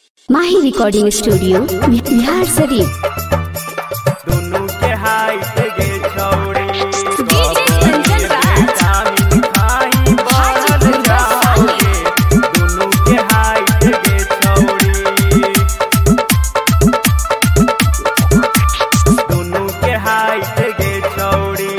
माही recording studio Bihar Sharif. दोनों के हाइट गे छौड़ी दोनों के हाइट गे छौड़ी दोनों के हाइट गे छौड़ी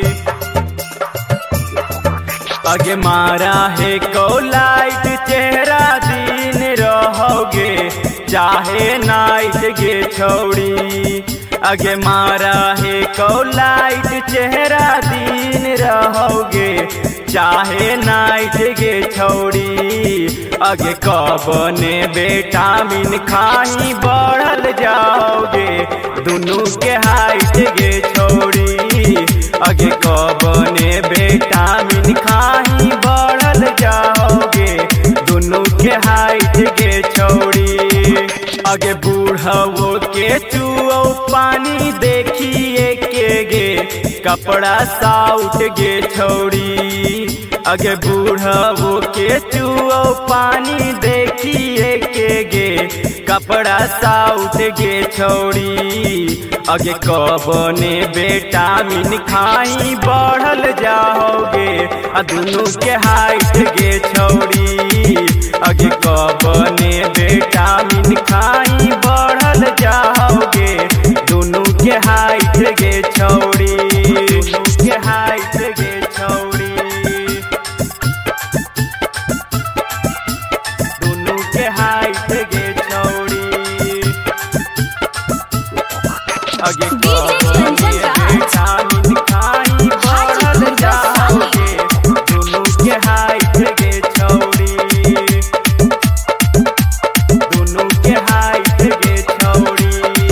आगे मारा है को लाइट चेहरा दिन रहोगे चाहे नाइट गे छौड़ी आगे मारा है को लाइट चेहरा दिन रहोगे चाहे नाइट गे छौड़ी आगे कबने विटामिन खाई बढ़ल जाओगे दोनों के हाइट गे छौड़ी आगे कबने विटामिन खाई बढ़ल जाओगे दोनों के हाइट गे छौड़ी आगे बूढ़ो के चुओ पानी देखिए के गे कपड़ा साउट गे छौड़ी आगे बूढ़ो के चुओ पानी देखिए के गे कपड़ा साउट गे छौड़ी आगे कबने विटामिन खाई बढ़ल जाओगे दोनों के हाइट गे छौड़ी आगे कबने विटामिन खाई बढ़ल जाओगे दोनों के हाइट गे छौड़ी दोनों के हाइट गे छौड़ी दोनों के हाइट गे छौड़ी आगे कबने विटामिन खाई बढ़ल जाओगे दोनों के हाइट गे छौड़ी दोनों के हाइट गे छौड़ी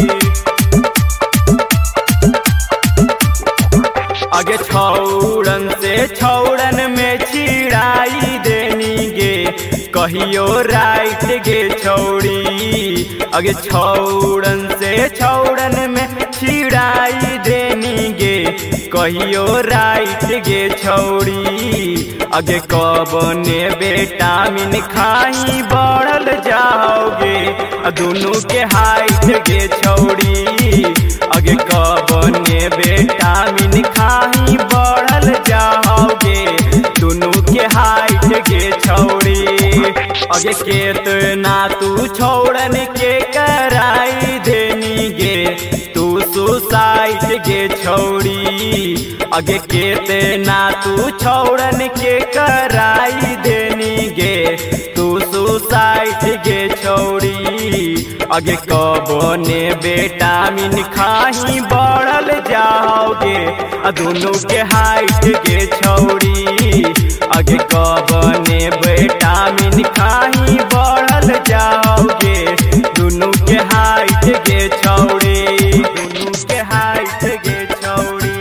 आगे छौड़न से छौड़न में छिड़ाई देनी गे कहियो राइट गे छौड़ी आगे छौड़न से छौड़न में छिड़ाई देनी गे कहियो राइट गे छौड़ी आगे कबने विटामिन खाई बढ़ल जाओगे दोनों के हाइट गे छौड़ी आगे कबने विटामिन खाई बढ़ल जाओगे दोनों के हाइट गे छौड़ी आगे केतना तू छौड़न के कराई देनी गे तू सुसाइड गे छौड़ी आगे केतना तू छौड़न के कराई देनी गे तू सुसाइड गे छौड़ी आगे कबने विटामिन खाई बढ़ल जाओगे दोनों के हाइट गे छौड़ी आगे कबने विटामिन खाई बढ़ल जाओगे दोनों के हाइट गे छौड़ी दोनों के हाइट गे छौड़ी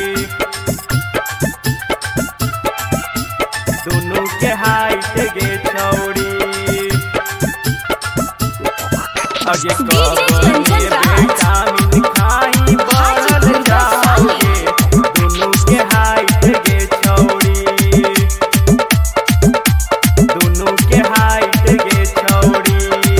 दोनों के हाइट गे छौड़ी आगे कबने विटामिन खाई बढ़ल जाओगे दोनों के हाइट गे छौड़ी दोनों के हाइट गे छौड़ी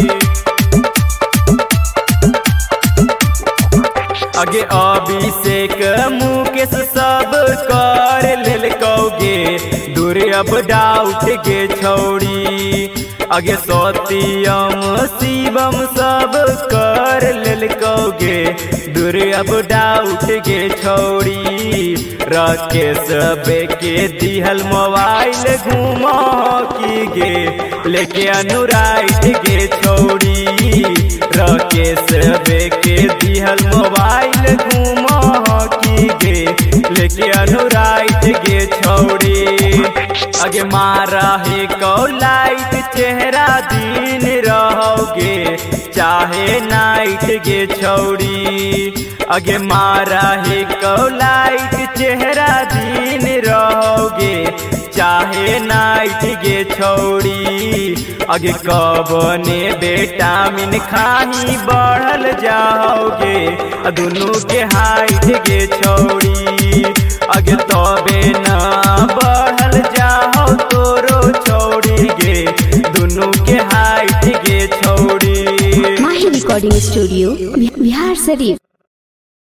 आगे अभिषेक मुकेश सब कर लेल कौगे दूर अब डाउट गे छौड़ी आगे सत्यम शिवम सब कर लेल कौगे दूर अब डाउट गे छौड़ी राकेश के दिहल मोबाइल घूमो की गे लेके अनुराइट गे छौड़ी राकेश के दिहल मोबाइल घूमो की गे लेके अनुराइट गे छौड़ी आगे मारा है को लाइट चेहरा दिन रहोगे चाहे नाइट गे छौड़ी आगे मारा है को लाइट चेहरा दिन रहोगे चाहे नाइट गे छौड़ी आगे कबने विटामिन खाई बढ़ल जाओगे दोनों के हाइट गे छौड़ी आगे तबे न बढ़ल जाओ तोरो छौड़ी गे दोनों के हाइट गे छौड़ी। Recording studio Bihar Sharif.